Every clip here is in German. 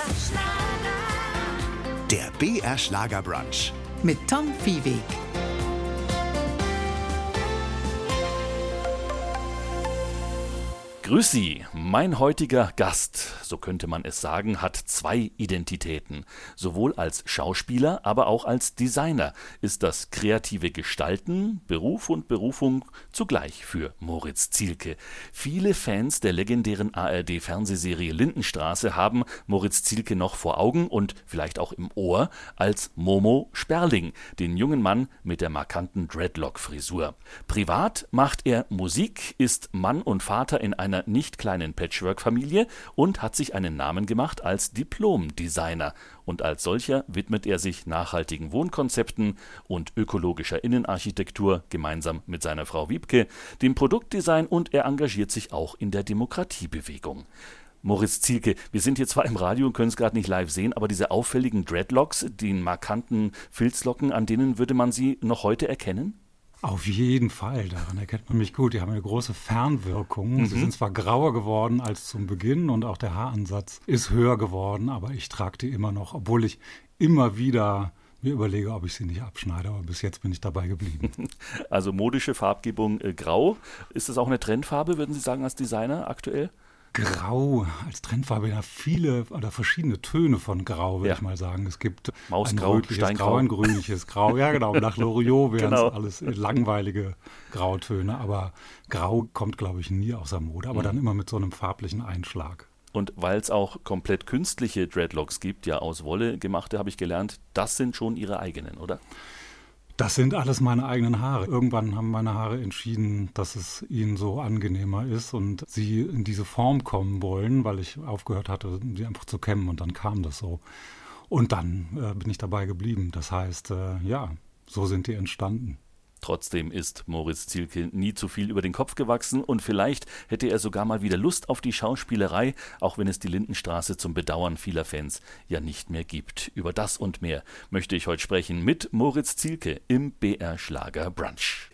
Der BR Schlagerbrunch mit Tom Viehweg. Grüß Sie, mein heutiger Gast, so könnte man es sagen, hat zwei Identitäten. Sowohl als Schauspieler, aber auch als Designer ist das kreative Gestalten, Beruf und Berufung zugleich für Moritz Zielke. Viele Fans der legendären ARD-Fernsehserie Lindenstraße haben Moritz Zielke noch vor Augen und vielleicht auch im Ohr als Momo Sperling, den jungen Mann mit der markanten Dreadlock-Frisur. Privat macht er Musik, ist Mann und Vater in einer nicht kleinen Patchwork-Familie und hat sich einen Namen gemacht als Diplom-Designer. Und als solcher widmet er sich nachhaltigen Wohnkonzepten und ökologischer Innenarchitektur gemeinsam mit seiner Frau Wiebke, dem Produktdesign, und er engagiert sich auch in der Demokratiebewegung. Moritz Zielke, wir sind hier zwar im Radio und können es gerade nicht live sehen, aber diese auffälligen Dreadlocks, die markanten Filzlocken, an denen würde man Sie noch heute erkennen? Auf jeden Fall, daran erkennt man mich gut. Die haben eine große Fernwirkung. Sie sind zwar grauer geworden als zum Beginn und auch der Haaransatz ist höher geworden, aber ich trage die immer noch, obwohl ich immer wieder mir überlege, ob ich sie nicht abschneide, aber bis jetzt bin ich dabei geblieben. Also modische Farbgebung grau. Ist das auch eine Trendfarbe, würden Sie sagen, als Designer aktuell? Grau als Trendfarbe, ja, viele oder verschiedene Töne von Grau, würde ich mal sagen. Es gibt Mausgrau, ein rötliches Steingrau, Grau, ein grünliches Grau. Ja, genau, nach Loriot wären es Genau. alles langweilige Grautöne. Aber Grau kommt, glaube ich, nie aus der Mode, aber dann immer mit so einem farblichen Einschlag. Und weil es auch komplett künstliche Dreadlocks gibt, ja aus Wolle gemachte, habe ich gelernt, das sind schon Ihre eigenen, oder? Das sind alles meine eigenen Haare. Irgendwann haben meine Haare entschieden, dass es ihnen so angenehmer ist und sie in diese Form kommen wollen, weil ich aufgehört hatte, sie einfach zu kämmen, und dann kam das so. Und dann bin ich dabei geblieben. Das heißt, so sind die entstanden. Trotzdem ist Moritz Zielke nie zu viel über den Kopf gewachsen und vielleicht hätte er sogar mal wieder Lust auf die Schauspielerei, auch wenn es die Lindenstraße zum Bedauern vieler Fans ja nicht mehr gibt. Über das und mehr möchte ich heute sprechen mit Moritz Zielke im BR Schlager Brunch.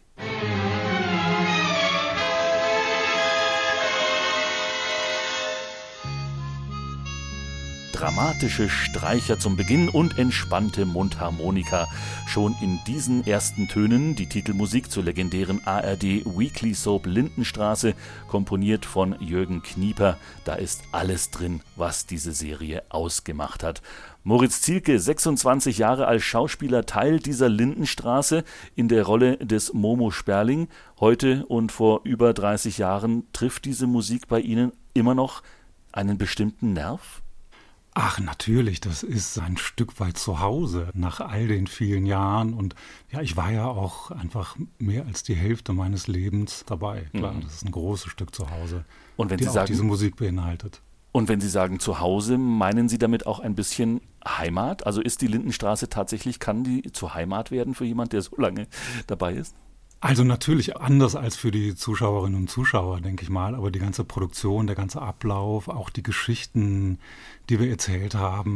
Dramatische Streicher zum Beginn und entspannte Mundharmonika. Schon in diesen ersten Tönen die Titelmusik zur legendären ARD Weekly Soap Lindenstraße, komponiert von Jürgen Knieper. Da ist alles drin, was diese Serie ausgemacht hat. Moritz Zielke, 26 Jahre als Schauspieler, Teil dieser Lindenstraße in der Rolle des Momo Sperling. Heute und vor über 30 Jahren trifft diese Musik bei Ihnen immer noch einen bestimmten Nerv? Ach, natürlich, das ist ein Stück weit zu Hause nach all den vielen Jahren. Und ja, ich war ja auch einfach mehr als die Hälfte meines Lebens dabei. Klar, das ist ein großes Stück zu Hause, Und wenn die Sie auch sagen, diese Musik beinhaltet. Und wenn Sie sagen zu Hause, meinen Sie damit auch ein bisschen Heimat? Also ist die Lindenstraße tatsächlich, kann die zur Heimat werden für jemand, der so lange dabei ist? Also natürlich anders als für die Zuschauerinnen und Zuschauer, denke ich mal, aber die ganze Produktion, der ganze Ablauf, auch die Geschichten, die wir erzählt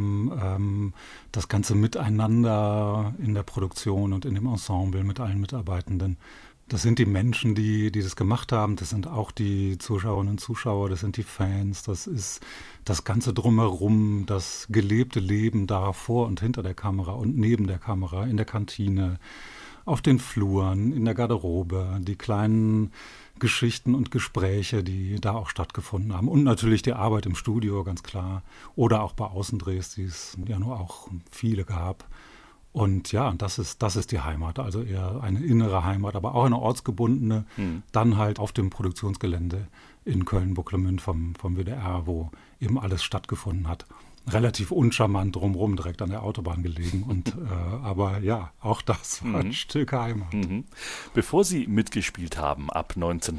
haben, das ganze Miteinander in der Produktion und in dem Ensemble mit allen Mitarbeitenden, das sind die Menschen, die das gemacht haben, das sind auch die Zuschauerinnen und Zuschauer, das sind die Fans, das ist das ganze Drumherum, das gelebte Leben da vor und hinter der Kamera und neben der Kamera, in der Kantine, auf den Fluren, in der Garderobe, die kleinen Geschichten und Gespräche, die da auch stattgefunden haben. Und natürlich die Arbeit im Studio, ganz klar. Oder auch bei Außendrehs, die es ja nur auch viele gab. Und ja, das ist die Heimat, also eher eine innere Heimat, aber auch eine ortsgebundene, dann halt auf dem Produktionsgelände in Köln-Bucklemünd vom WDR, wo eben alles stattgefunden hat. Relativ uncharmant drumherum, direkt an der Autobahn gelegen. Und aber ja, auch das war ein Stück Heimat. Bevor Sie mitgespielt haben, ab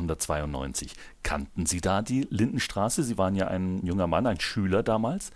1992, kannten Sie da die Lindenstraße? Sie waren ja ein junger Mann, ein Schüler damals.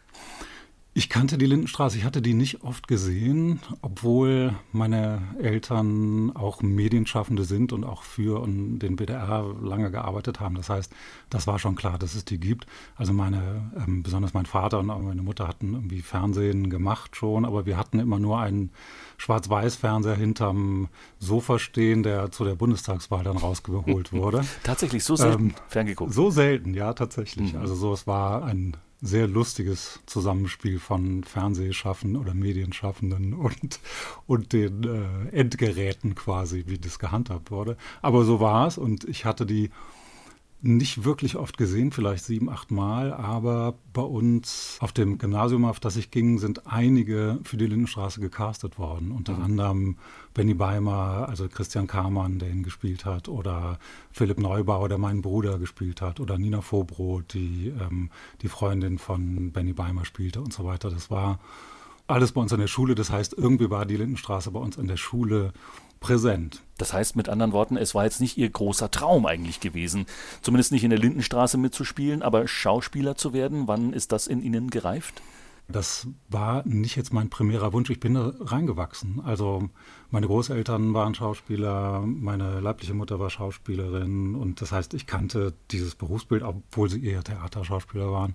Ich kannte die Lindenstraße, ich hatte die nicht oft gesehen, obwohl meine Eltern auch Medienschaffende sind und auch für den WDR lange gearbeitet haben. Das heißt, das war schon klar, dass es die gibt. Also besonders mein Vater und auch meine Mutter hatten irgendwie Fernsehen gemacht schon, aber wir hatten immer nur einen Schwarz-Weiß-Fernseher hinterm Sofa stehen, der zu der Bundestagswahl dann rausgeholt wurde. Tatsächlich so selten ferngeguckt. So selten, ja, tatsächlich. Also so, es war ein sehr lustiges Zusammenspiel von Fernsehschaffenden oder Medienschaffenden und den Endgeräten quasi, wie das gehandhabt wurde. Aber so war es und ich hatte die nicht wirklich oft gesehen, vielleicht 7, 8 Mal, aber bei uns auf dem Gymnasium, auf das ich ging, sind einige für die Lindenstraße gecastet worden. Unter anderem Benny Beimer, also Christian Kamann, der ihn gespielt hat, oder Philipp Neubauer, der meinen Bruder gespielt hat, oder Nina Vobrot, die Freundin von Benny Beimer spielte und so weiter. Das war alles bei uns in der Schule. Das heißt, irgendwie war die Lindenstraße bei uns in der Schule präsent. Das heißt mit anderen Worten, es war jetzt nicht Ihr großer Traum eigentlich gewesen, zumindest nicht in der Lindenstraße mitzuspielen, aber Schauspieler zu werden. Wann ist das in Ihnen gereift? Das war nicht jetzt mein primärer Wunsch. Ich bin da reingewachsen. Also meine Großeltern waren Schauspieler, meine leibliche Mutter war Schauspielerin und das heißt, ich kannte dieses Berufsbild, obwohl sie eher Theaterschauspieler waren.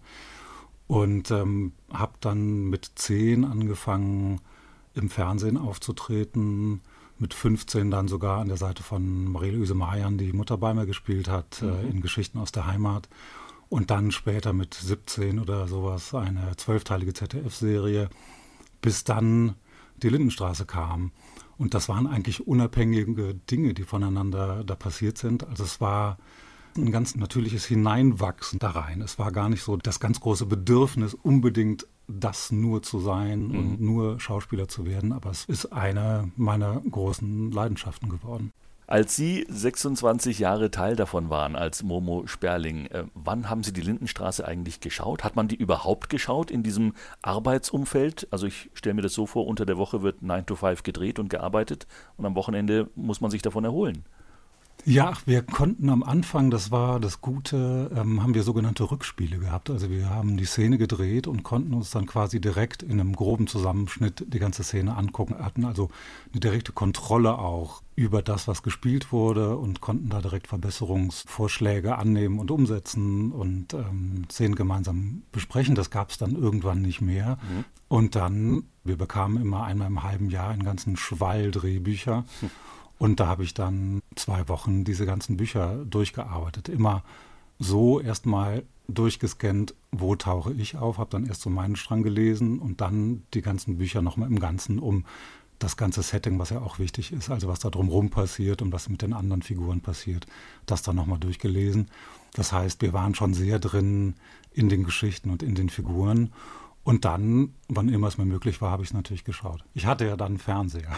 Und habe dann mit 10 angefangen, im Fernsehen aufzutreten. Mit 15 dann sogar an der Seite von Marie-Louise Mayan, die Mutter bei mir gespielt hat, in Geschichten aus der Heimat. Und dann später mit 17 oder sowas eine 12-teilige ZDF-Serie, bis dann die Lindenstraße kam. Und das waren eigentlich unabhängige Dinge, die voneinander da passiert sind. Also es war ein ganz natürliches Hineinwachsen da rein. Es war gar nicht so das ganz große Bedürfnis, unbedingt das nur zu sein und nur Schauspieler zu werden, aber es ist eine meiner großen Leidenschaften geworden. Als Sie 26 Jahre Teil davon waren, als Momo Sperling, wann haben Sie die Lindenstraße eigentlich geschaut? Hat man die überhaupt geschaut in diesem Arbeitsumfeld? Also ich stelle mir das so vor, unter der Woche wird 9 to 5 gedreht und gearbeitet und am Wochenende muss man sich davon erholen. Ja, wir konnten am Anfang, das war das Gute, haben wir sogenannte Rückspiele gehabt. Also wir haben die Szene gedreht und konnten uns dann quasi direkt in einem groben Zusammenschnitt die ganze Szene angucken. Hatten also eine direkte Kontrolle auch über das, was gespielt wurde und konnten da direkt Verbesserungsvorschläge annehmen und umsetzen und Szenen gemeinsam besprechen. Das gab es dann irgendwann nicht mehr. Und dann, wir bekamen immer einmal im halben Jahr einen ganzen Schwall Drehbücher. Und da habe ich dann 2 Wochen diese ganzen Bücher durchgearbeitet. Immer so erstmal durchgescannt, wo tauche ich auf, habe dann erst so meinen Strang gelesen und dann die ganzen Bücher nochmal im Ganzen, um das ganze Setting, was ja auch wichtig ist, also was da drumherum passiert und was mit den anderen Figuren passiert, das dann nochmal durchgelesen. Das heißt, wir waren schon sehr drin in den Geschichten und in den Figuren. Und dann, wann immer es mir möglich war, habe ich es natürlich geschaut. Ich hatte ja dann einen Fernseher.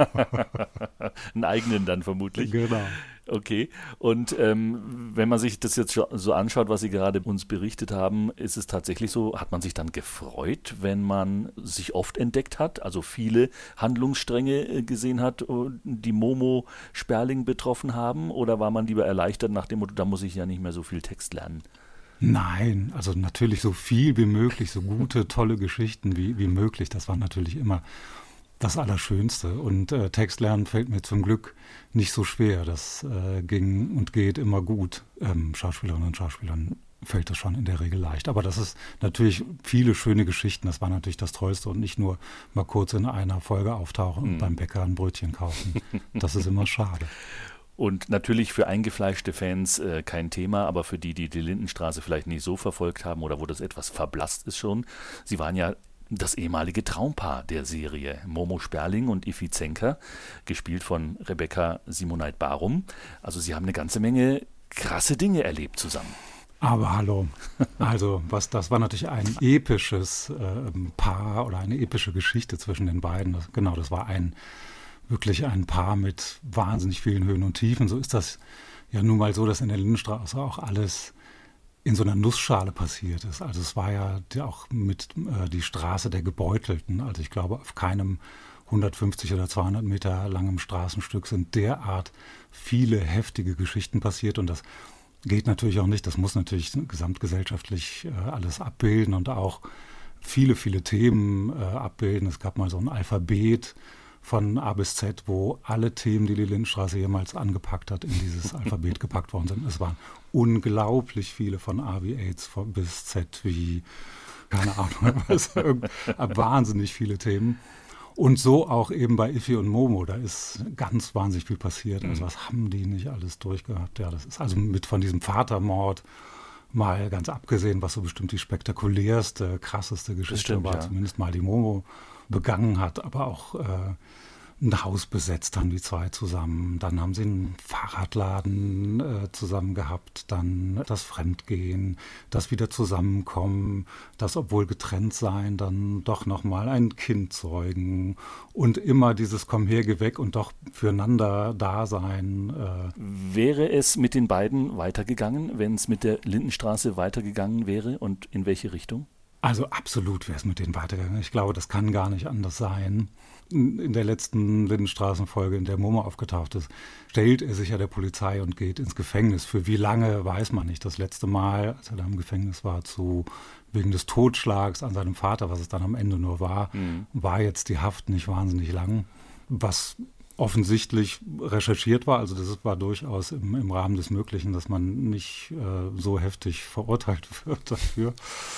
Einen eigenen dann vermutlich. Genau. Okay. Und wenn man sich das jetzt so anschaut, was Sie gerade uns berichtet haben, ist es tatsächlich so, hat man sich dann gefreut, wenn man sich oft entdeckt hat, also viele Handlungsstränge gesehen hat, die Momo Sperling betroffen haben? Oder war man lieber erleichtert nach dem Motto, da muss ich ja nicht mehr so viel Text lernen? Nein, also natürlich so viel wie möglich, so gute, tolle Geschichten wie möglich. Das war natürlich immer das Allerschönste. Und Text lernen fällt mir zum Glück nicht so schwer. Das ging und geht immer gut. Schauspielerinnen und Schauspielern fällt das schon in der Regel leicht. Aber das ist natürlich viele schöne Geschichten. Das war natürlich das Tollste und nicht nur mal kurz in einer Folge auftauchen und beim Bäcker ein Brötchen kaufen. Das ist immer schade. Und natürlich für eingefleischte Fans kein Thema, aber für die Lindenstraße vielleicht nicht so verfolgt haben oder wo das etwas verblasst ist schon. Sie waren ja das ehemalige Traumpaar der Serie, Momo Sperling und Effi Zenker, gespielt von Rebecca Simoneit-Barum. Also Sie haben eine ganze Menge krasse Dinge erlebt zusammen. Aber hallo, also das war natürlich ein episches Paar oder eine epische Geschichte zwischen den beiden. Das war wirklich ein Paar mit wahnsinnig vielen Höhen und Tiefen. So ist das ja nun mal so, dass in der Lindenstraße auch alles in so einer Nussschale passiert ist. Also es war ja auch mit die Straße der Gebeutelten. Also ich glaube, auf keinem 150 oder 200 Meter langem Straßenstück sind derart viele heftige Geschichten passiert. Und das geht natürlich auch nicht. Das muss natürlich gesamtgesellschaftlich alles abbilden und auch viele, viele Themen abbilden. Es gab mal so ein Alphabet von A bis Z, wo alle Themen, die Lindenstraße jemals angepackt hat, in dieses Alphabet gepackt worden sind. Es waren unglaublich viele von A wie AIDS bis Z wie, keine Ahnung, wahnsinnig viele Themen. Und so auch eben bei Effi und Momo, da ist ganz wahnsinnig viel passiert. Also was haben die nicht alles durchgehabt? Ja, das ist also mit von diesem Vatermord Mal ganz abgesehen, was so bestimmt die spektakulärste, krasseste Geschichte war, zumindest mal die Momo begangen hat, aber auch ein Haus besetzt haben die zwei zusammen. Dann haben sie einen Fahrradladen zusammen gehabt, dann das Fremdgehen, das wieder zusammenkommen, das, obwohl getrennt sein, dann doch nochmal ein Kind zeugen und immer dieses Komm her, geh weg und doch füreinander da sein. Wäre es mit den beiden weitergegangen, wenn es mit der Lindenstraße weitergegangen wäre, und in welche Richtung? Also absolut wäre es mit denen weitergegangen. Ich glaube, das kann gar nicht anders sein. In der letzten Lindenstraßenfolge, in der Momo aufgetaucht ist, stellt er sich ja der Polizei und geht ins Gefängnis. Für wie lange, weiß man nicht. Das letzte Mal, als er da im Gefängnis war, wegen des Totschlags an seinem Vater, was es dann am Ende nur war, war jetzt die Haft nicht wahnsinnig lang. Was offensichtlich recherchiert war, also das war durchaus im Rahmen des Möglichen, dass man nicht so heftig verurteilt wird dafür,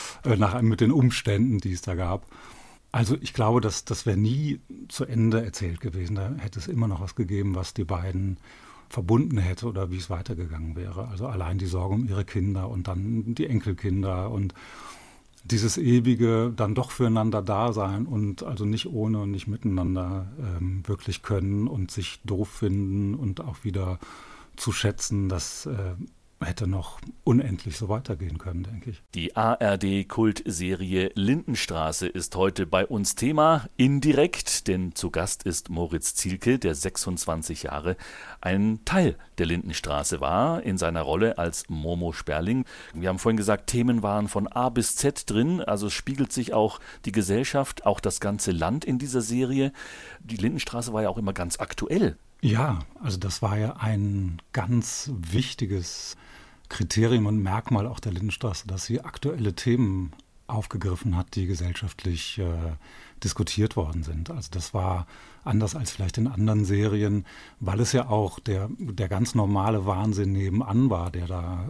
mit den Umständen, die es da gab. Also ich glaube, das wäre nie zu Ende erzählt gewesen. Da hätte es immer noch was gegeben, was die beiden verbunden hätte oder wie es weitergegangen wäre. Also allein die Sorge um ihre Kinder und dann die Enkelkinder und dieses ewige dann doch füreinander da sein und also nicht ohne und nicht miteinander wirklich können und sich doof finden und auch wieder zu schätzen, das hätte noch unendlich so weitergehen können, denke ich. Die ARD-Kultserie Lindenstraße ist heute bei uns Thema, indirekt, denn zu Gast ist Moritz Zielke, der 26 Jahre ein Teil der Lindenstraße war, in seiner Rolle als Momo Sperling. Wir haben vorhin gesagt, Themen waren von A bis Z drin, also spiegelt sich auch die Gesellschaft, auch das ganze Land in dieser Serie. Die Lindenstraße war ja auch immer ganz aktuell. Ja, also das war ja ein ganz wichtiges Kriterium und Merkmal auch der Lindenstraße, dass sie aktuelle Themen aufgegriffen hat, die gesellschaftlich diskutiert worden sind. Also das war anders als vielleicht in anderen Serien, weil es ja auch der ganz normale Wahnsinn nebenan war, der da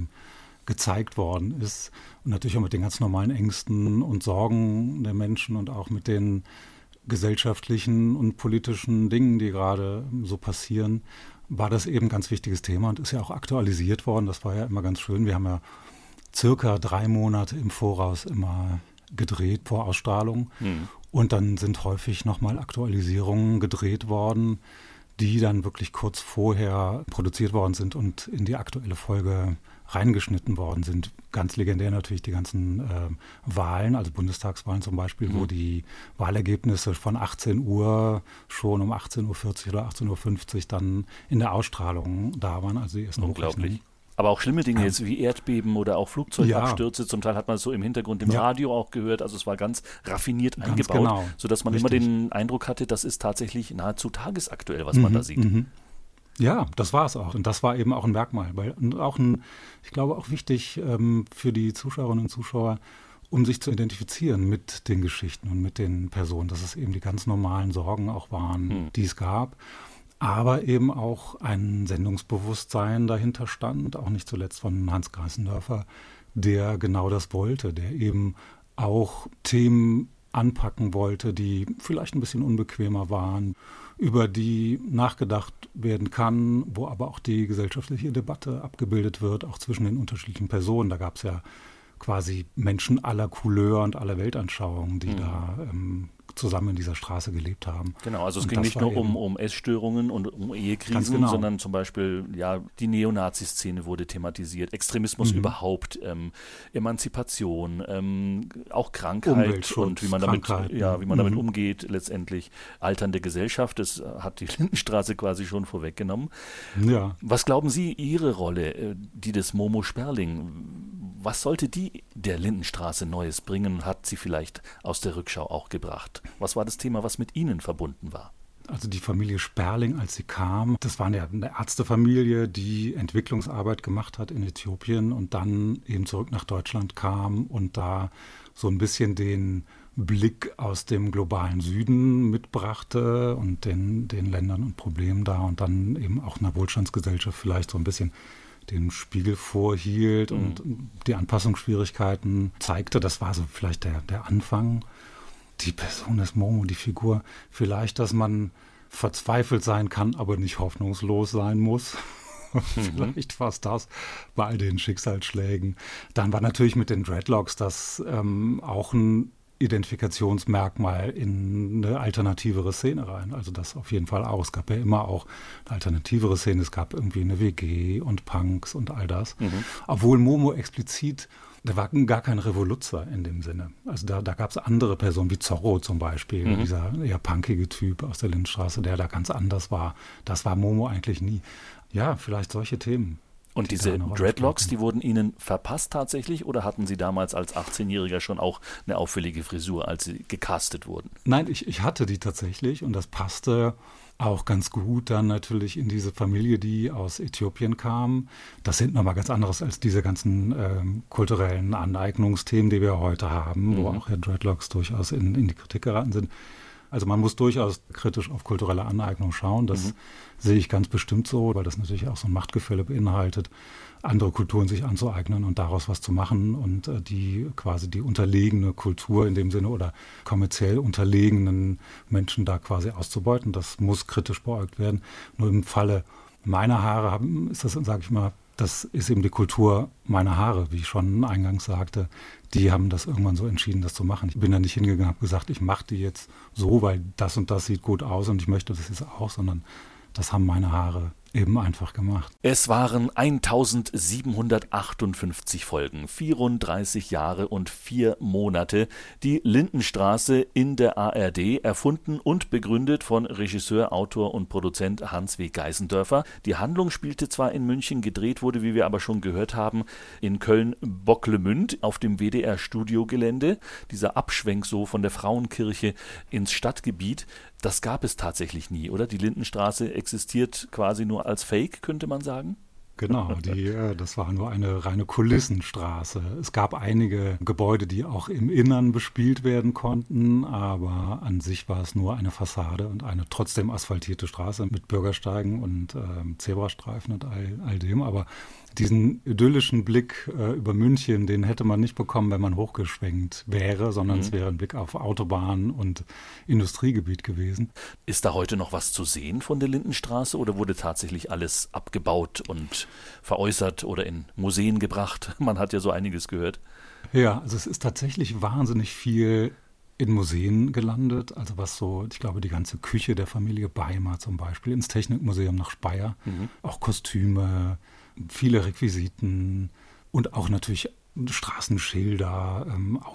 gezeigt worden ist. Und natürlich auch mit den ganz normalen Ängsten und Sorgen der Menschen und auch mit den gesellschaftlichen und politischen Dingen, die gerade so passieren, war das eben ein ganz wichtiges Thema und ist ja auch aktualisiert worden. Das war ja immer ganz schön. Wir haben ja circa 3 Monate im Voraus immer gedreht vor Ausstrahlung. Und dann sind häufig nochmal Aktualisierungen gedreht worden, die dann wirklich kurz vorher produziert worden sind und in die aktuelle Folge reingeschnitten worden sind. Ganz legendär natürlich die ganzen Wahlen, also Bundestagswahlen zum Beispiel, wo die Wahlergebnisse von 18 Uhr schon um 18.40 Uhr oder 18.50 Uhr dann in der Ausstrahlung da waren. Also die ersten Unglaublich. Aber auch schlimme Dinge jetzt wie Erdbeben oder auch Flugzeugabstürze. Ja. Zum Teil hat man es so im Hintergrund im Radio auch gehört. Also es war ganz raffiniert eingebaut, genau, sodass man immer den Eindruck hatte, das ist tatsächlich nahezu tagesaktuell, was man da sieht. Ja, das war es auch. Und das war eben auch ein Merkmal. Und auch ich glaube auch wichtig für die Zuschauerinnen und Zuschauer, um sich zu identifizieren mit den Geschichten und mit den Personen, dass es eben die ganz normalen Sorgen auch waren, die es gab. Aber eben auch ein Sendungsbewusstsein dahinter stand, auch nicht zuletzt von Hans Geißendörfer, der genau das wollte, der eben auch Themen anpacken wollte, die vielleicht ein bisschen unbequemer waren, über die nachgedacht werden kann, wo aber auch die gesellschaftliche Debatte abgebildet wird, auch zwischen den unterschiedlichen Personen. Da gab es ja quasi Menschen aller Couleur und aller Weltanschauungen, die da zusammen in dieser Straße gelebt haben. Genau, also es ging nicht nur um Essstörungen und um Ehekrisen, sondern zum Beispiel die Neonazi-Szene wurde thematisiert, Extremismus überhaupt, Emanzipation, auch Krankheit und wie man damit umgeht letztendlich, alternde Gesellschaft, das hat die Lindenstraße quasi schon vorweggenommen. Ja. Was glauben Sie, Ihre Rolle, die des Momo Sperling, was sollte die der Lindenstraße Neues bringen, hat sie vielleicht aus der Rückschau auch gebracht? Was war das Thema, was mit Ihnen verbunden war? Also die Familie Sperling, als sie kam, das war eine Ärztefamilie, die Entwicklungsarbeit gemacht hat in Äthiopien und dann eben zurück nach Deutschland kam und da so ein bisschen den Blick aus dem globalen Süden mitbrachte und den Ländern und Problemen da und dann eben auch einer Wohlstandsgesellschaft vielleicht so ein bisschen den Spiegel vorhielt und die Anpassungsschwierigkeiten zeigte. Das war so vielleicht der Anfang. Die Person des Momo, die Figur, vielleicht, dass man verzweifelt sein kann, aber nicht hoffnungslos sein muss. Vielleicht war es das bei all den Schicksalsschlägen. Dann war natürlich mit den Dreadlocks das auch ein Identifikationsmerkmal in eine alternativere Szene rein. Also das auf jeden Fall auch. Es gab ja immer auch eine alternativere Szene. Es gab irgendwie eine WG und Punks und all das. Obwohl Momo explizit, der war gar kein Revoluzer in dem Sinne. Also da gab es andere Personen, wie Zorro zum Beispiel, dieser eher punkige Typ aus der Lindenstraße, der da ganz anders war. Das war Momo eigentlich nie. Ja, vielleicht solche Themen. Und diese Dreadlocks, die wurden Ihnen verpasst tatsächlich oder hatten Sie damals als 18-Jähriger schon auch eine auffällige Frisur, als Sie gecastet wurden? Nein, ich hatte die tatsächlich und das passte auch ganz gut dann natürlich in diese Familie, die aus Äthiopien kam. Das sind nochmal ganz anderes als diese ganzen kulturellen Aneignungsthemen, die wir heute haben, wo auch ja Dreadlocks durchaus in die Kritik geraten sind. Also man muss durchaus kritisch auf kulturelle Aneignung schauen. Das sehe ich ganz bestimmt so, weil das natürlich auch so ein Machtgefälle beinhaltet, andere Kulturen sich anzueignen und daraus was zu machen und die quasi die unterlegene Kultur in dem Sinne oder kommerziell unterlegenen Menschen da quasi auszubeuten. Das muss kritisch beäugt werden. Nur im Falle meiner Haare ist das, sage ich mal, das ist eben die Kultur meiner Haare, wie ich schon eingangs sagte. Die haben das irgendwann so entschieden, das zu machen. Ich bin da nicht hingegangen und habe gesagt, ich mache die jetzt so, weil das und das sieht gut aus und ich möchte das jetzt auch, sondern das haben meine Haare eben einfach gemacht. Es waren 1758 Folgen, 34 Jahre und 4 Monate. Die Lindenstraße in der ARD, erfunden und begründet von Regisseur, Autor und Produzent Hans W. Geisendörfer. Die Handlung spielte zwar in München, gedreht wurde, wie wir aber schon gehört haben, in Köln-Bocklemünd auf dem WDR-Studiogelände. Dieser Abschwenk so von der Frauenkirche ins Stadtgebiet, das gab es tatsächlich nie, oder? Die Lindenstraße existiert quasi nur als Fake, könnte man sagen? Genau, das war nur eine reine Kulissenstraße. Es gab einige Gebäude, die auch im Innern bespielt werden konnten, aber an sich war es nur eine Fassade und eine trotzdem asphaltierte Straße mit Bürgersteigen und Zebrastreifen und all dem. Aber diesen idyllischen Blick über München, den hätte man nicht bekommen, wenn man hochgeschwenkt wäre, sondern es wäre ein Blick auf Autobahn und Industriegebiet gewesen. Ist da heute noch was zu sehen von der Lindenstraße oder wurde tatsächlich alles abgebaut und veräußert oder in Museen gebracht? Man hat ja so einiges gehört. Ja, also es ist tatsächlich wahnsinnig viel in Museen gelandet, also was so, ich glaube, die ganze Küche der Familie Beimer zum Beispiel, ins Technikmuseum nach Speyer, auch Kostüme, viele Requisiten und auch natürlich Straßenschilder,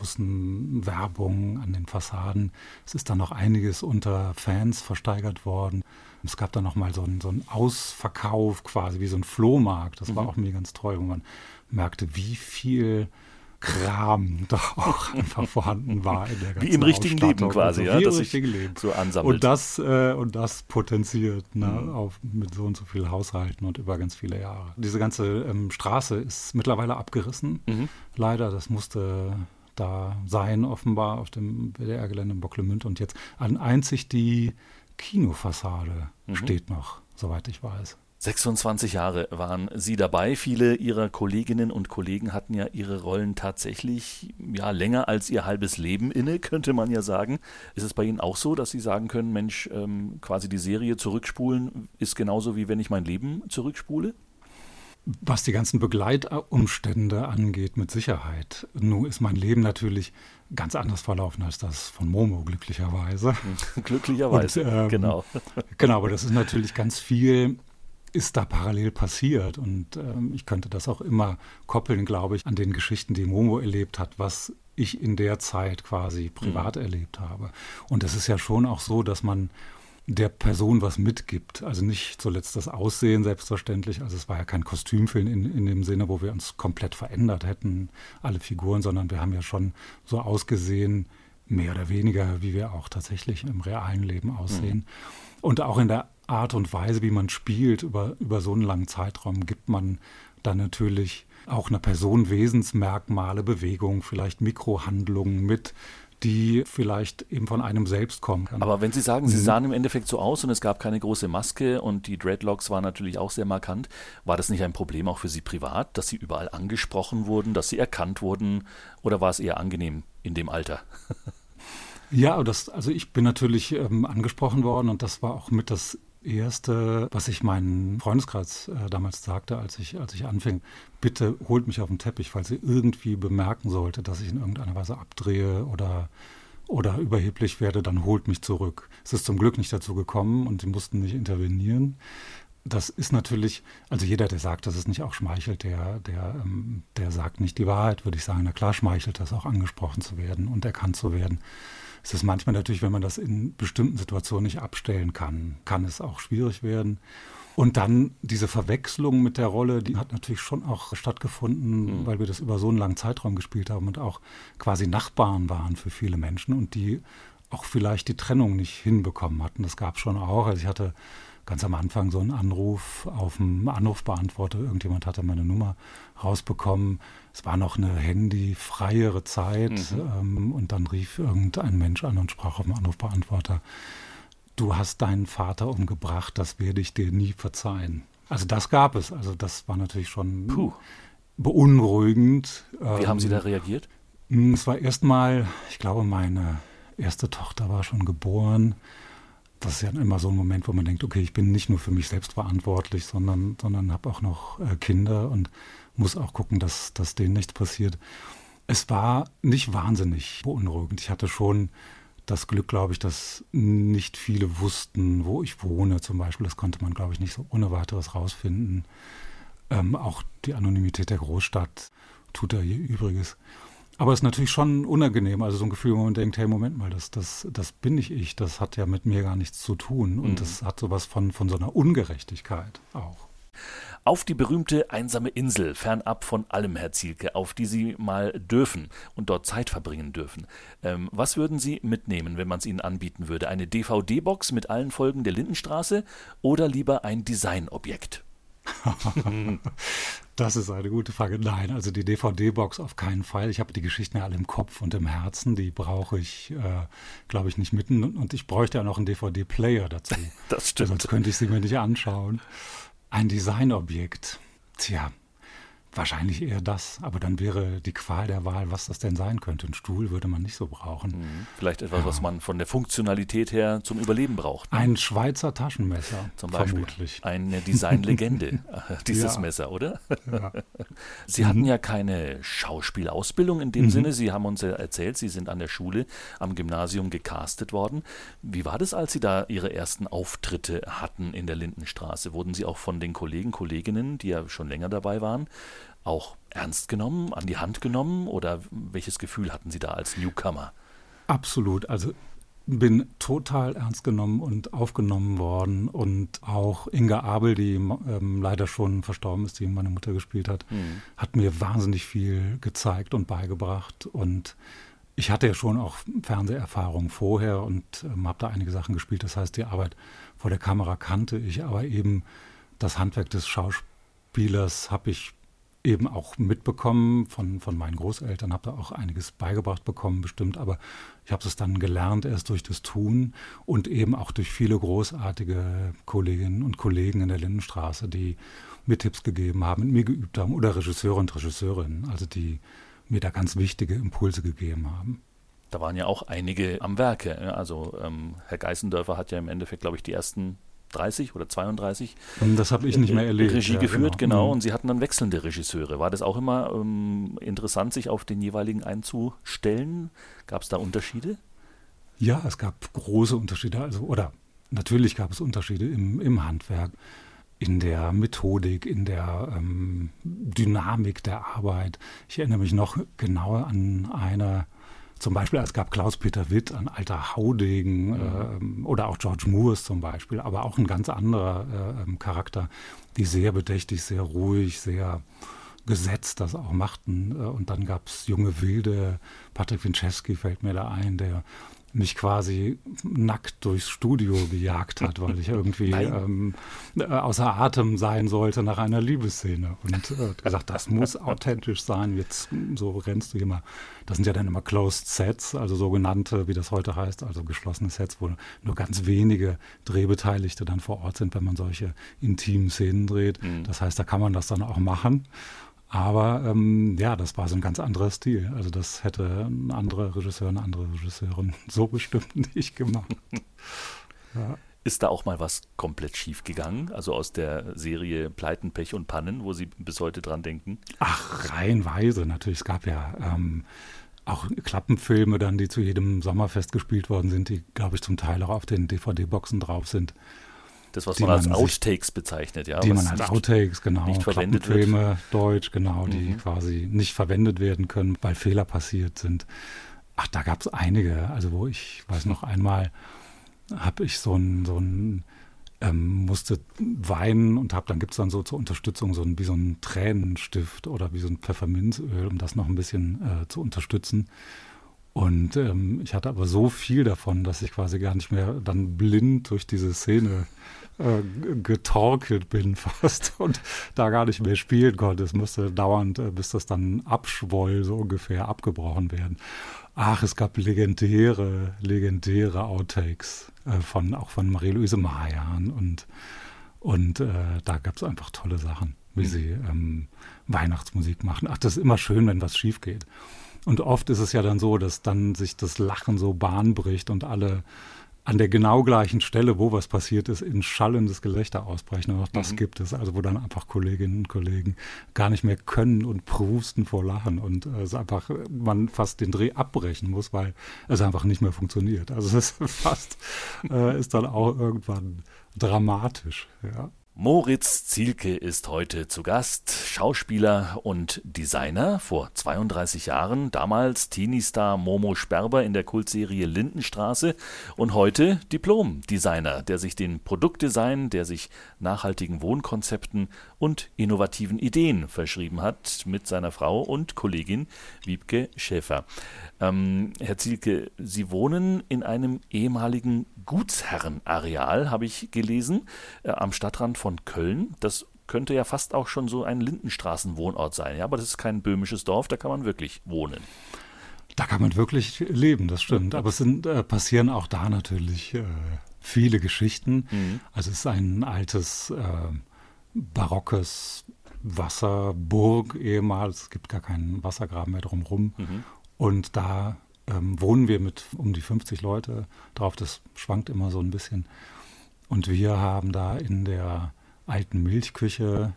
Außenwerbung an den Fassaden. Es ist dann noch einiges unter Fans versteigert worden. Es gab dann noch mal so einen Ausverkauf quasi, wie so ein Flohmarkt. Das war auch mir ganz toll, wo man merkte, wie viel Kram da auch einfach vorhanden war in der ganzen Wie im richtigen Leben quasi, so, ja, wie dass im sich richtigen Leben so ansammelt. Und das potenziert mit so und so viel Haushalten und über ganz viele Jahre. Diese ganze Straße ist mittlerweile abgerissen. Leider, das musste da sein, offenbar auf dem WDR-Gelände in Bocklemünd. Und jetzt einzig die Kinofassade steht noch, soweit ich weiß. 26 Jahre waren Sie dabei. Viele Ihrer Kolleginnen und Kollegen hatten ja ihre Rollen tatsächlich länger als ihr halbes Leben inne, könnte man ja sagen. Ist es bei Ihnen auch so, dass Sie sagen können, Mensch, quasi die Serie zurückspulen ist genauso wie wenn ich mein Leben zurückspule? Was die ganzen Begleitumstände angeht, mit Sicherheit. Nun ist mein Leben natürlich ganz anders verlaufen als das von Momo, glücklicherweise. Glücklicherweise, und, genau. Genau, aber das ist natürlich ganz viel, ist da parallel passiert. Und ich könnte das auch immer koppeln, glaube ich, an den Geschichten, die Momo erlebt hat, was ich in der Zeit quasi privat erlebt habe. Und es ist ja schon auch so, dass man der Person was mitgibt. Also nicht zuletzt das Aussehen selbstverständlich. Also es war ja kein Kostümfilm in dem Sinne, wo wir uns komplett verändert hätten, alle Figuren, sondern wir haben ja schon so ausgesehen, mehr oder weniger, wie wir auch tatsächlich im realen Leben aussehen. Und auch in der Art und Weise, wie man spielt, über so einen langen Zeitraum, gibt man dann natürlich auch einer Person Wesensmerkmale, Bewegung, vielleicht Mikrohandlungen mit, die vielleicht eben von einem selbst kommen kann. Aber wenn Sie sagen, Sie sahen im Endeffekt so aus und es gab keine große Maske und die Dreadlocks waren natürlich auch sehr markant, war das nicht ein Problem auch für Sie privat, dass Sie überall angesprochen wurden, dass Sie erkannt wurden, oder war es eher angenehm in dem Alter? Ja, also ich bin natürlich angesprochen worden und das war auch mit das Erste, was ich meinem Freundeskreis damals sagte, als ich anfing, bitte holt mich auf den Teppich, falls ihr irgendwie bemerken sollte, dass ich in irgendeiner Weise abdrehe oder überheblich werde, dann holt mich zurück. Es ist zum Glück nicht dazu gekommen und sie mussten nicht intervenieren. Das ist natürlich, also jeder, der sagt, dass es nicht auch schmeichelt, der sagt nicht die Wahrheit, würde ich sagen. Na klar schmeichelt das auch, angesprochen zu werden und erkannt zu werden. Es ist manchmal natürlich, wenn man das in bestimmten Situationen nicht abstellen kann, kann es auch schwierig werden. Und dann diese Verwechslung mit der Rolle, die hat natürlich schon auch stattgefunden, weil wir das über so einen langen Zeitraum gespielt haben und auch quasi Nachbarn waren für viele Menschen und die auch vielleicht die Trennung nicht hinbekommen hatten. Das gab es schon auch. Also ich hatte ganz am Anfang so einen Anruf auf dem Anrufbeantworter. Irgendjemand hatte meine Nummer rausbekommen. Es war noch eine handyfreiere Zeit. Und dann rief irgendein Mensch an und sprach auf dem Anrufbeantworter: Du hast deinen Vater umgebracht, das werde ich dir nie verzeihen. Also das gab es. Also das war natürlich schon beunruhigend. Wie haben Sie da reagiert? Es war erstmal, ich glaube, meine erste Tochter war schon geboren. Das ist ja immer so ein Moment, wo man denkt, okay, ich bin nicht nur für mich selbst verantwortlich, sondern habe auch noch Kinder und muss auch gucken, dass denen nichts passiert. Es war nicht wahnsinnig beunruhigend. Ich hatte schon das Glück, glaube ich, dass nicht viele wussten, wo ich wohne zum Beispiel. Das konnte man, glaube ich, nicht so ohne weiteres rausfinden. Auch die Anonymität der Großstadt tut da ihr Übriges. Aber es ist natürlich schon unangenehm, also so ein Gefühl, wo man denkt, hey, Moment mal, das bin nicht ich, das hat ja mit mir gar nichts zu tun. Und das hat sowas von so einer Ungerechtigkeit auch. Auf die berühmte einsame Insel, fernab von allem, Herr Zielke, auf die Sie mal dürfen und dort Zeit verbringen dürfen. Was würden Sie mitnehmen, wenn man es Ihnen anbieten würde? Eine DVD-Box mit allen Folgen der Lindenstraße oder lieber ein Designobjekt? Das ist eine gute Frage. Nein, also die DVD-Box auf keinen Fall. Ich habe die Geschichten ja alle im Kopf und im Herzen. Die brauche ich, glaube ich, nicht mitten. Und ich bräuchte ja noch einen DVD-Player dazu. Das stimmt. Sonst könnte ich sie mir nicht anschauen. Ein Designobjekt. Tja, wahrscheinlich eher das. Aber dann wäre die Qual der Wahl, was das denn sein könnte. Ein Stuhl würde man nicht so brauchen. Vielleicht etwas, was man von der Funktionalität her zum Überleben braucht. Ne? Ein Schweizer Taschenmesser, zum Beispiel. Vermutlich. Eine Designlegende, dieses Messer, oder? Ja. Sie hatten ja keine Schauspielausbildung in dem Sinne. Sie haben uns ja erzählt, Sie sind an der Schule, am Gymnasium gecastet worden. Wie war das, als Sie da Ihre ersten Auftritte hatten in der Lindenstraße? Wurden Sie auch von den Kollegen, Kolleginnen, die ja schon länger dabei waren, auch ernst genommen, an die Hand genommen oder welches Gefühl hatten Sie da als Newcomer? Absolut, also bin total ernst genommen und aufgenommen worden und auch Inga Abel, die leider schon verstorben ist, die meine Mutter gespielt hat, hat mir wahnsinnig viel gezeigt und beigebracht und ich hatte ja schon auch Fernseherfahrung vorher und habe da einige Sachen gespielt, das heißt, die Arbeit vor der Kamera kannte ich, aber eben das Handwerk des Schauspielers habe ich eben auch mitbekommen von meinen Großeltern, habe da auch einiges beigebracht bekommen bestimmt, aber ich habe es dann gelernt erst durch das Tun und eben auch durch viele großartige Kolleginnen und Kollegen in der Lindenstraße, die mir Tipps gegeben haben, mit mir geübt haben oder Regisseure und Regisseurinnen, also die mir da ganz wichtige Impulse gegeben haben. Da waren ja auch einige am Werke, also Herr Geißendörfer hat ja im Endeffekt, glaube ich, die ersten 30 oder 32. Das habe ich nicht mehr erlebt. Regie ja, geführt, genau. Und Sie hatten dann wechselnde Regisseure. War das auch immer interessant, sich auf den jeweiligen einzustellen? Gab es da Unterschiede? Ja, es gab große Unterschiede. Oder natürlich gab es Unterschiede im Handwerk, in der Methodik, in der Dynamik der Arbeit. Ich erinnere mich noch genauer an eine. Zum Beispiel, es gab Klaus-Peter Witt, ein alter Haudegen, oder auch George Moores zum Beispiel, aber auch ein ganz anderer Charakter, die sehr bedächtig, sehr ruhig, sehr gesetzt das auch machten. Und dann gab es junge Wilde, Patrick Winczewski fällt mir da ein, der mich quasi nackt durchs Studio gejagt hat, weil ich irgendwie außer Atem sein sollte nach einer Liebesszene. Und gesagt, das muss authentisch sein, jetzt so rennst du hier mal. Das sind ja dann immer Closed Sets, also sogenannte, wie das heute heißt, also geschlossene Sets, wo nur ganz wenige Drehbeteiligte dann vor Ort sind, wenn man solche intimen Szenen dreht. Das heißt, da kann man das dann auch machen. Aber das war so ein ganz anderer Stil. Also das hätte ein anderer Regisseur, eine andere Regisseurin so bestimmt nicht gemacht. Ja. Ist da auch mal was komplett schief gegangen? Also aus der Serie Pleiten, Pech und Pannen, wo Sie bis heute dran denken? Ach, reihenweise natürlich. Es gab ja auch Klappenfilme dann, die zu jedem Sommerfest gespielt worden sind, die, glaube ich, zum Teil auch auf den DVD-Boxen drauf sind. Das, was man als Outtakes bezeichnet, ja. Die man als Outtakes, genau. Nicht verwendet Klappenfilme, wird. Deutsch, genau, die quasi nicht verwendet werden können, weil Fehler passiert sind. Ach, da gab es einige. Also wo ich weiß noch einmal, habe ich musste weinen und dann gibt es dann so zur Unterstützung wie so einen Tränenstift oder wie so ein Pfefferminzöl, um das noch ein bisschen zu unterstützen. Und ich hatte aber so viel davon, dass ich quasi gar nicht mehr dann blind durch diese Szene getorkelt bin fast und da gar nicht mehr spielen konnte. Es musste dauernd, bis das dann abschwoll, so ungefähr abgebrochen werden. Ach, es gab legendäre Outtakes auch von Marie-Louise Mayan und da gab es einfach tolle Sachen, wie sie Weihnachtsmusik machen. Ach, das ist immer schön, wenn was schief geht. Und oft ist es ja dann so, dass dann sich das Lachen so Bahn bricht und alle an der genau gleichen Stelle, wo was passiert ist, in schallendes Gelächter ausbrechen. Und auch das gibt es, also wo dann einfach Kolleginnen und Kollegen gar nicht mehr können und prusten vor Lachen und es einfach man fast den Dreh abbrechen muss, weil es einfach nicht mehr funktioniert. Also es ist fast, ist dann auch irgendwann dramatisch, ja. Moritz Zielke ist heute zu Gast, Schauspieler und Designer. Vor 32 Jahren, damals Teenie-Star Momo Sperber in der Kultserie Lindenstraße und heute Diplom-Designer, der sich dem Produktdesign, der sich nachhaltigen Wohnkonzepten und innovativen Ideen verschrieben hat mit seiner Frau und Kollegin Wiebke Schäfer. Herr Zielke, Sie wohnen in einem ehemaligen Gutsherrenareal, habe ich gelesen, am Stadtrand von Köln. Das könnte ja fast auch schon so ein Lindenstraßenwohnort sein, ja, aber das ist kein böhmisches Dorf, da kann man wirklich wohnen. Da kann man wirklich leben, das stimmt. Aber es passieren auch da natürlich viele Geschichten. Also es ist ein altes, barockes Wasserburg ehemals. Es gibt gar keinen Wassergraben mehr drumherum. Und da wohnen wir mit um die 50 Leute drauf. Das schwankt immer so ein bisschen. Und wir haben da in der alten Milchküche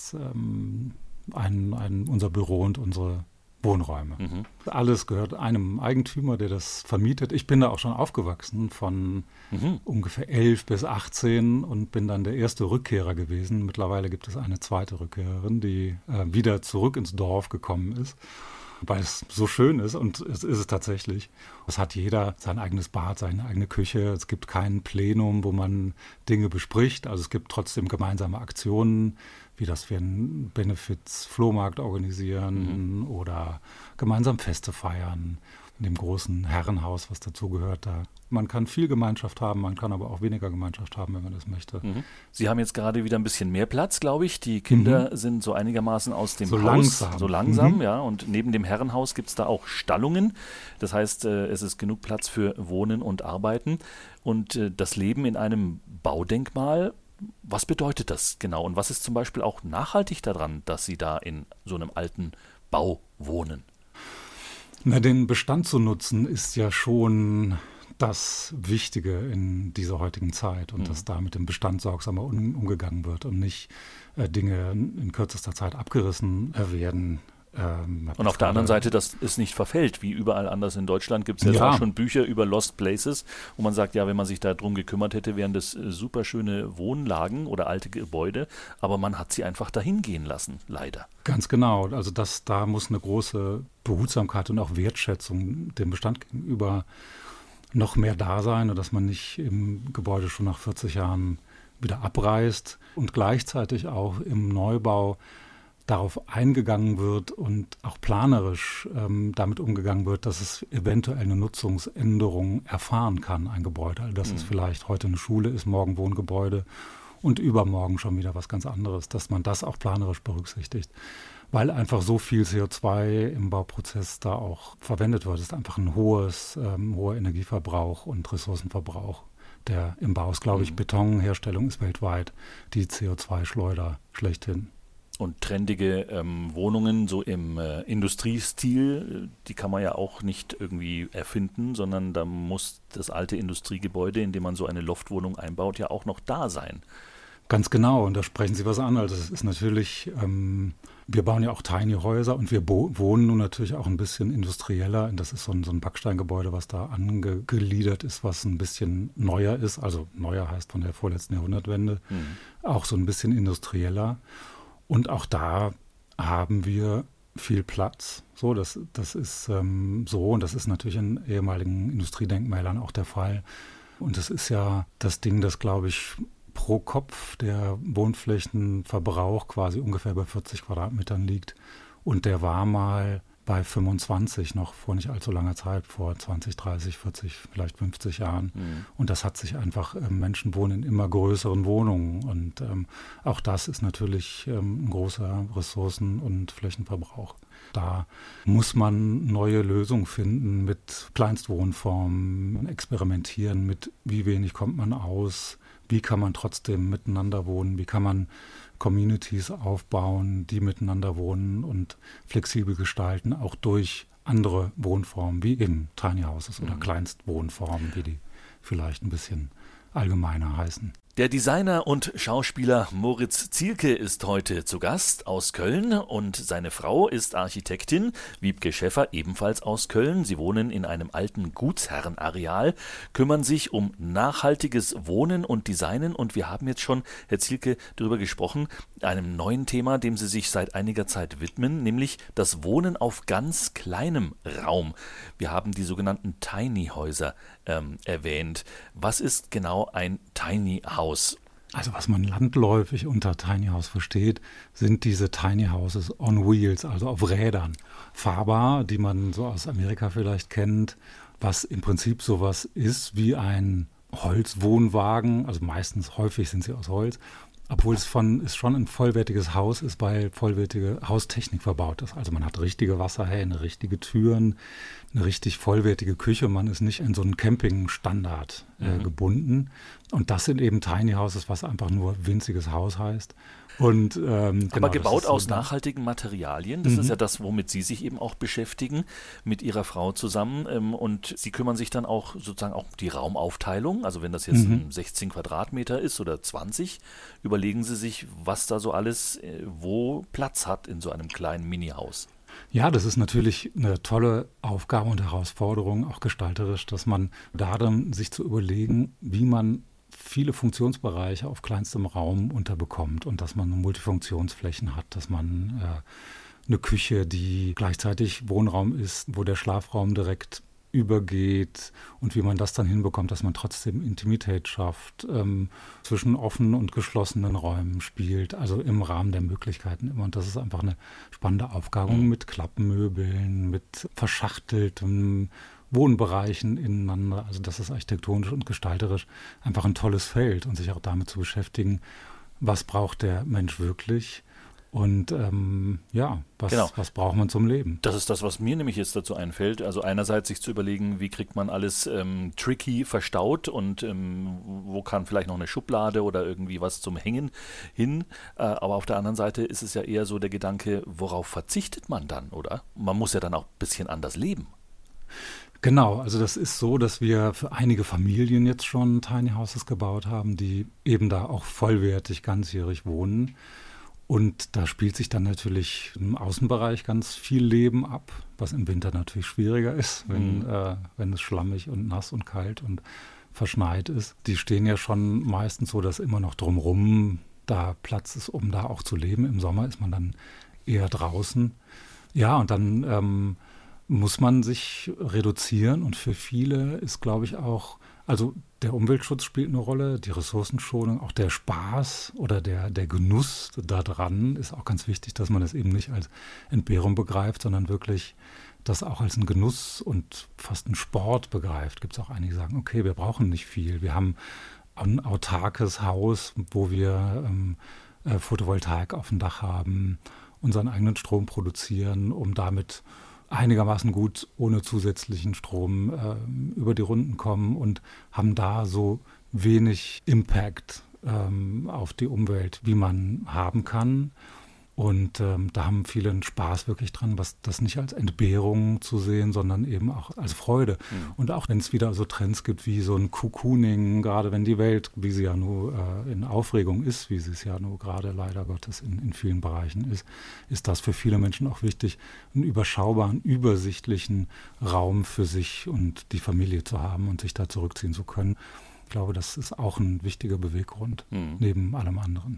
unser Büro und unsere Wohnräume. Alles gehört einem Eigentümer, der das vermietet. Ich bin da auch schon aufgewachsen von ungefähr 11 bis 18 und bin dann der erste Rückkehrer gewesen. Mittlerweile gibt es eine zweite Rückkehrerin, die wieder zurück ins Dorf gekommen ist, weil es so schön ist und es ist es tatsächlich. Es hat jeder sein eigenes Bad, seine eigene Küche. Es gibt kein Plenum, wo man Dinge bespricht. Also es gibt trotzdem gemeinsame Aktionen, wie dass wir einen Benefiz-Flohmarkt organisieren oder gemeinsam Feste feiern. In dem großen Herrenhaus, was dazugehört, man kann viel Gemeinschaft haben, man kann aber auch weniger Gemeinschaft haben, wenn man das möchte. Sie haben jetzt gerade wieder ein bisschen mehr Platz, glaube ich. Die Kinder sind so einigermaßen aus dem Haus. So langsam, ja. Und neben dem Herrenhaus gibt es da auch Stallungen. Das heißt, es ist genug Platz für Wohnen und Arbeiten. Und das Leben in einem Baudenkmal, was bedeutet das genau? Und was ist zum Beispiel auch nachhaltig daran, dass Sie da in so einem alten Bau wohnen? Na, den Bestand zu nutzen ist ja schon das Wichtige in dieser heutigen Zeit und dass da mit dem Bestand sorgsamer umgegangen wird und nicht Dinge in kürzester Zeit abgerissen werden. Und auf der anderen Seite, dass es nicht verfällt, wie überall anders in Deutschland gibt es jetzt auch schon Bücher über Lost Places, wo man sagt, ja, wenn man sich da drum gekümmert hätte, wären das super schöne Wohnlagen oder alte Gebäude, aber man hat sie einfach dahin gehen lassen, leider. Ganz genau, also da muss eine große Behutsamkeit und auch Wertschätzung dem Bestand gegenüber noch mehr da sein und dass man nicht im Gebäude schon nach 40 Jahren wieder abreißt und gleichzeitig auch im Neubau darauf eingegangen wird und auch planerisch damit umgegangen wird, dass es eventuell eine Nutzungsänderung erfahren kann, ein Gebäude. Also dass es vielleicht heute eine Schule ist, morgen Wohngebäude und übermorgen schon wieder was ganz anderes, dass man das auch planerisch berücksichtigt. Weil einfach so viel CO2 im Bauprozess da auch verwendet wird. Es ist einfach ein hoher Energieverbrauch und Ressourcenverbrauch, der im Bau ist, glaube ich, Betonherstellung ist weltweit die CO2-Schleuder schlechthin. Und trendige Wohnungen so im Industriestil, die kann man ja auch nicht irgendwie erfinden, sondern da muss das alte Industriegebäude, in dem man so eine Loftwohnung einbaut, ja auch noch da sein. Ganz genau, und da sprechen Sie was an. Also es ist natürlich, wir bauen ja auch Tiny-Häuser und wir wohnen nun natürlich auch ein bisschen industrieller. Das ist so ein Backsteingebäude, was da angegliedert ist, was ein bisschen neuer ist. Also neuer heißt von der vorletzten Jahrhundertwende, auch so ein bisschen industrieller. Und auch da haben wir viel Platz. So, das ist so, und das ist natürlich in ehemaligen Industriedenkmälern auch der Fall. Und das ist ja das Ding, das, glaube ich, pro Kopf der Wohnflächenverbrauch quasi ungefähr bei 40 Quadratmetern liegt. Und der war mal bei 25 noch vor nicht allzu langer Zeit, vor 20, 30, 40, vielleicht 50 Jahren. Und das hat sich einfach, Menschen wohnen in immer größeren Wohnungen. Und auch das ist natürlich ein großer Ressourcen- und Flächenverbrauch. Da muss man neue Lösungen finden mit Kleinstwohnformen, experimentieren mit, wie wenig kommt man aus, wie kann man trotzdem miteinander wohnen, wie kann man Communities aufbauen, die miteinander wohnen und flexibel gestalten, auch durch andere Wohnformen, wie eben Tiny Houses oder Kleinstwohnformen, wie die vielleicht ein bisschen allgemeiner heißen. Der Designer und Schauspieler Moritz Zielke ist heute zu Gast aus Köln und seine Frau ist Architektin, Wiebke Schäffer, ebenfalls aus Köln. Sie wohnen in einem alten Gutsherrenareal, kümmern sich um nachhaltiges Wohnen und Designen und wir haben jetzt schon, Herr Zielke, darüber gesprochen, einem neuen Thema, dem Sie sich seit einiger Zeit widmen, nämlich das Wohnen auf ganz kleinem Raum. Wir haben die sogenannten Tiny-Häuser erwähnt. Was ist genau ein Tiny House? Also was man landläufig unter Tiny House versteht, sind diese Tiny Houses on Wheels, also auf Rädern. Fahrbar, die man so aus Amerika vielleicht kennt, was im Prinzip sowas ist wie ein Holzwohnwagen, also häufig sind sie aus Holz, obwohl es schon ein vollwertiges Haus ist, weil vollwertige Haustechnik verbaut ist. Also man hat richtige Wasserhähne, richtige Türen, eine richtig vollwertige Küche. Man ist nicht in so einen Campingstandard gebunden. Und das sind eben Tiny Houses, was einfach nur winziges Haus heißt. Und, aber gebaut aus nachhaltigen Materialien, das ist ja das, womit Sie sich eben auch beschäftigen, mit Ihrer Frau zusammen. Und Sie kümmern sich dann auch sozusagen auch um die Raumaufteilung. Also wenn das jetzt 16 Quadratmeter ist oder 20, überlegen Sie sich, was da so alles wo Platz hat in so einem kleinen Mini-Haus. Ja, das ist natürlich eine tolle Aufgabe und Herausforderung, auch gestalterisch, dass man darin sich zu überlegen, wie man viele Funktionsbereiche auf kleinstem Raum unterbekommt und dass man Multifunktionsflächen hat, dass man eine Küche, die gleichzeitig Wohnraum ist, wo der Schlafraum direkt übergeht und wie man das dann hinbekommt, dass man trotzdem Intimität schafft, zwischen offenen und geschlossenen Räumen spielt, also im Rahmen der Möglichkeiten immer. Und das ist einfach eine spannende Aufgabe mit Klappenmöbeln, mit verschachtelten Wohnbereichen ineinander. Also das ist architektonisch und gestalterisch einfach ein tolles Feld und sich auch damit zu beschäftigen, was braucht der Mensch wirklich und was braucht man zum Leben. Das ist das, was mir nämlich jetzt dazu einfällt. Also einerseits sich zu überlegen, wie kriegt man alles tricky verstaut und wo kann vielleicht noch eine Schublade oder irgendwie was zum Hängen hin. Aber auf der anderen Seite ist es ja eher so der Gedanke, worauf verzichtet man dann, oder? Man muss ja dann auch ein bisschen anders leben. Genau, also das ist so, dass wir für einige Familien jetzt schon Tiny Houses gebaut haben, die eben da auch vollwertig ganzjährig wohnen. Und da spielt sich dann natürlich im Außenbereich ganz viel Leben ab, was im Winter natürlich schwieriger ist, wenn es schlammig und nass und kalt und verschneit ist. Die stehen ja schon meistens so, dass immer noch drumherum da Platz ist, um da auch zu leben. Im Sommer ist man dann eher draußen. Ja, und dann muss man sich reduzieren und für viele ist, glaube ich, auch, also der Umweltschutz spielt eine Rolle, die Ressourcenschonung, auch der Spaß oder der Genuss daran ist auch ganz wichtig, dass man das eben nicht als Entbehrung begreift, sondern wirklich das auch als einen Genuss und fast einen Sport begreift. Gibt es auch einige, die sagen, okay, wir brauchen nicht viel. Wir haben ein autarkes Haus, wo wir Photovoltaik auf dem Dach haben, unseren eigenen Strom produzieren, um damit einigermaßen gut ohne zusätzlichen Strom über die Runden kommen und haben da so wenig Impact auf die Umwelt, wie man haben kann. Und da haben viele einen Spaß wirklich dran, das nicht als Entbehrung zu sehen, sondern eben auch als Freude. Und auch wenn es wieder so Trends gibt wie so ein Cocooning, gerade wenn die Welt, wie sie ja nur in Aufregung ist, wie sie es ja nur gerade leider Gottes in vielen Bereichen ist das für viele Menschen auch wichtig, einen überschaubaren, übersichtlichen Raum für sich und die Familie zu haben und sich da zurückziehen zu können. Ich glaube, das ist auch ein wichtiger Beweggrund, neben allem anderen.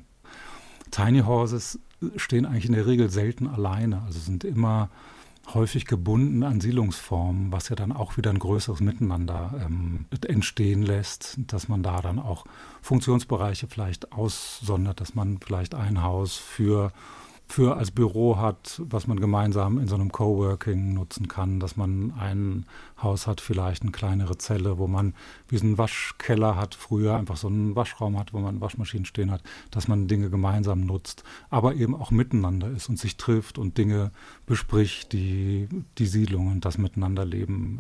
Tiny Houses stehen eigentlich in der Regel selten alleine, also sind immer häufig gebunden an Siedlungsformen, was ja dann auch wieder ein größeres Miteinander entstehen lässt, dass man da dann auch Funktionsbereiche vielleicht aussondert, dass man vielleicht ein Haus für als Büro hat, was man gemeinsam in so einem Coworking nutzen kann, dass man ein Haus hat, vielleicht eine kleinere Zelle, wo man wie so einen Waschkeller hat, früher einfach so einen Waschraum hat, wo man Waschmaschinen stehen hat, dass man Dinge gemeinsam nutzt, aber eben auch miteinander ist und sich trifft und Dinge bespricht, die Siedlung und das Miteinanderleben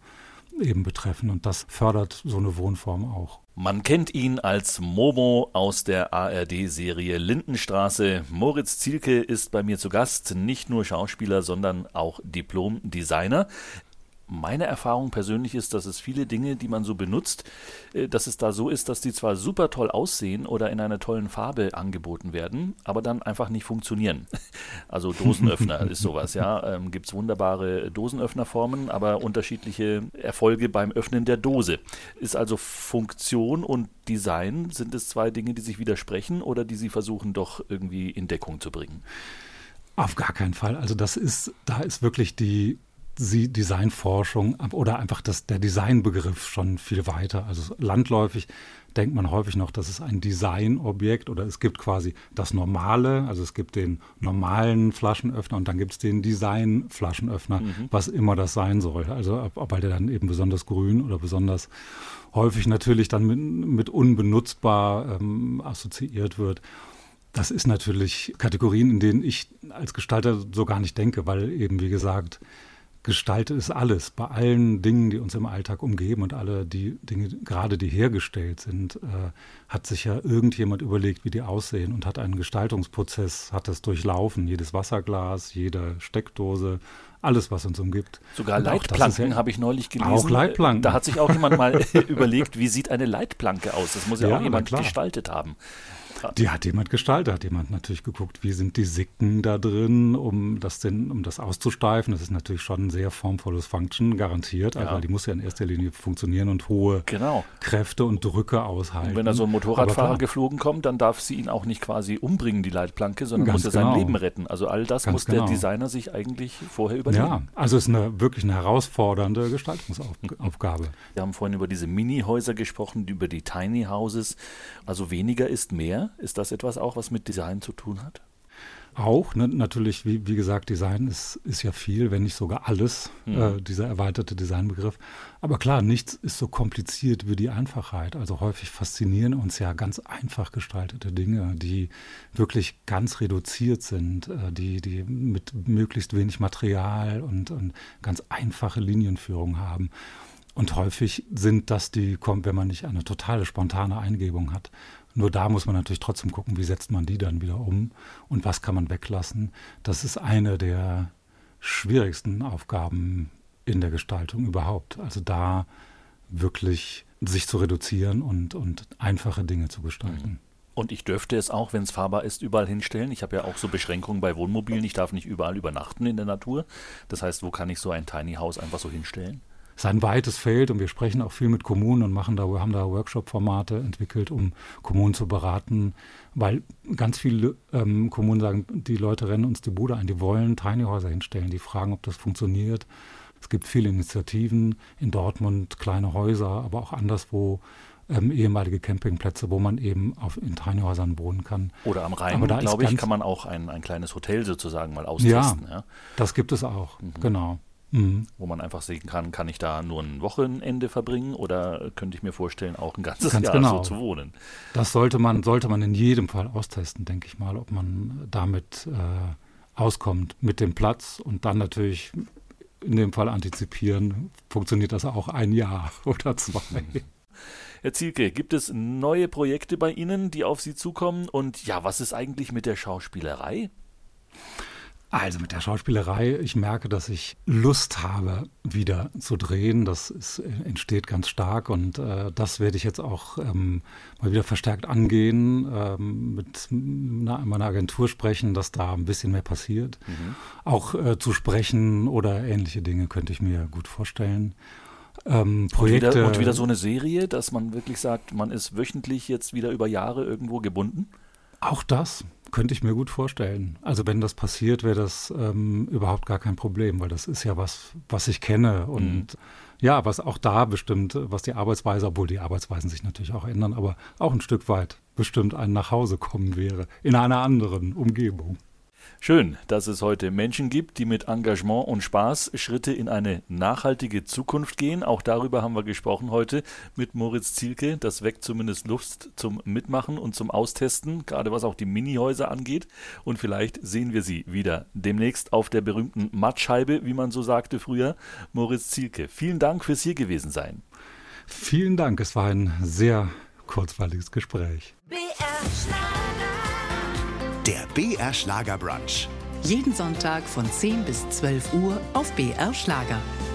eben betreffen. Und das fördert so eine Wohnform auch. Man kennt ihn als Momo aus der ARD-Serie Lindenstraße. Moritz Zielke ist bei mir zu Gast, nicht nur Schauspieler, sondern auch Diplom-Designer. Meine Erfahrung persönlich ist, dass es viele Dinge, die man so benutzt, dass es da so ist, dass die zwar super toll aussehen oder in einer tollen Farbe angeboten werden, aber dann einfach nicht funktionieren. Also Dosenöffner ist sowas, ja. Gibt es wunderbare Dosenöffnerformen, aber unterschiedliche Erfolge beim Öffnen der Dose. Ist also Funktion und Design, sind es zwei Dinge, die sich widersprechen oder die Sie versuchen doch irgendwie in Deckung zu bringen? Auf gar keinen Fall. Also da ist wirklich die Designforschung oder einfach der Designbegriff schon viel weiter. Also landläufig denkt man häufig noch, das ist ein Designobjekt oder es gibt quasi das Normale, also es gibt den normalen Flaschenöffner und dann gibt es den Design-Flaschenöffner, was immer das sein soll. Also weil der dann eben besonders grün oder besonders häufig natürlich dann mit unbenutzbar assoziiert wird. Das ist natürlich Kategorien, in denen ich als Gestalter so gar nicht denke, weil eben, wie gesagt, Gestalt ist alles. Bei allen Dingen, die uns im Alltag umgeben und alle die Dinge, gerade die hergestellt sind, hat sich ja irgendjemand überlegt, wie die aussehen und hat einen Gestaltungsprozess, hat das durchlaufen. Jedes Wasserglas, jede Steckdose, alles, was uns umgibt. Sogar Leitplanken habe ich neulich gelesen. Auch Leitplanken. Da hat sich auch jemand mal überlegt, wie sieht eine Leitplanke aus? Das muss ja auch jemand gestaltet haben. Die hat jemand gestaltet, hat jemand natürlich geguckt, wie sind die Sicken da drin, um das auszusteifen. Das ist natürlich schon ein sehr formvolles Function, garantiert, weil die muss ja in erster Linie funktionieren und hohe Kräfte und Drücke aushalten. Und wenn da so ein Motorradfahrer geflogen kommt, dann darf sie ihn auch nicht quasi umbringen, die Leitplanke, sondern muss er sein Leben retten. Also all das muss der Designer sich eigentlich vorher überlegen. Ja, also es ist wirklich eine herausfordernde Gestaltungsaufgabe. Wir haben vorhin über diese Mini-Häuser gesprochen, über die Tiny Houses. Also weniger ist mehr. Ist das etwas auch, was mit Design zu tun hat? Auch, ne, natürlich, wie gesagt, Design ist ja viel, wenn nicht sogar alles, dieser erweiterte Designbegriff. Aber klar, nichts ist so kompliziert wie die Einfachheit. Also häufig faszinieren uns ja ganz einfach gestaltete Dinge, die wirklich ganz reduziert sind, die mit möglichst wenig Material und ganz einfache Linienführung haben. Und häufig sind das wenn man nicht eine totale spontane Eingebung hat. Nur da muss man natürlich trotzdem gucken, wie setzt man die dann wieder um und was kann man weglassen. Das ist eine der schwierigsten Aufgaben in der Gestaltung überhaupt. Also da wirklich sich zu reduzieren und einfache Dinge zu gestalten. Und ich dürfte es auch, wenn es fahrbar ist, überall hinstellen. Ich habe ja auch so Beschränkungen bei Wohnmobilen. Ich darf nicht überall übernachten in der Natur. Das heißt, wo kann ich so ein Tiny House einfach so hinstellen? Es ist ein weites Feld und wir sprechen auch viel mit Kommunen und haben da Workshop-Formate entwickelt, um Kommunen zu beraten, weil ganz viele Kommunen sagen, die Leute rennen uns die Bude ein, die wollen Tiny Häuser hinstellen, die fragen, ob das funktioniert. Es gibt viele Initiativen in Dortmund, kleine Häuser, aber auch anderswo ehemalige Campingplätze, wo man eben in Tiny Häusern wohnen kann. Oder am Rhein, glaube ich, kann man auch ein kleines Hotel sozusagen mal austesten. Ja, das gibt es auch, genau. Wo man einfach sehen kann ich da nur ein Wochenende verbringen oder könnte ich mir vorstellen, auch ein ganzes Jahr so zu wohnen? Das sollte man in jedem Fall austesten, denke ich mal, ob man damit auskommt mit dem Platz und dann natürlich in dem Fall antizipieren, funktioniert das auch ein Jahr oder 2. Herr Zielke, gibt es neue Projekte bei Ihnen, die auf Sie zukommen? Und ja, was ist eigentlich mit der Schauspielerei? Also mit der Schauspielerei, ich merke, dass ich Lust habe, wieder zu drehen. Entsteht ganz stark und das werde ich jetzt auch mal wieder verstärkt angehen, mit meiner Agentur sprechen, dass da ein bisschen mehr passiert. Auch zu sprechen oder ähnliche Dinge könnte ich mir gut vorstellen. Projekte. Und wieder so eine Serie, dass man wirklich sagt, man ist wöchentlich jetzt wieder über Jahre irgendwo gebunden? Auch das könnte ich mir gut vorstellen. Also wenn das passiert, wäre das überhaupt gar kein Problem, weil das ist ja was ich kenne und ja, was auch da bestimmt, was die Arbeitsweise, obwohl die Arbeitsweisen sich natürlich auch ändern, aber auch ein Stück weit bestimmt ein Nachhausekommen wäre, in einer anderen Umgebung. Schön, dass es heute Menschen gibt, die mit Engagement und Spaß Schritte in eine nachhaltige Zukunft gehen. Auch darüber haben wir gesprochen heute mit Moritz Zielke. Das weckt zumindest Lust zum Mitmachen und zum Austesten, gerade was auch die Minihäuser angeht. Und vielleicht sehen wir sie wieder demnächst auf der berühmten Mattscheibe, wie man so sagte früher. Moritz Zielke, vielen Dank fürs hier gewesen sein. Vielen Dank, es war ein sehr kurzweiliges Gespräch. Der BR Schlager Brunch. Jeden Sonntag von 10 bis 12 Uhr auf BR Schlager.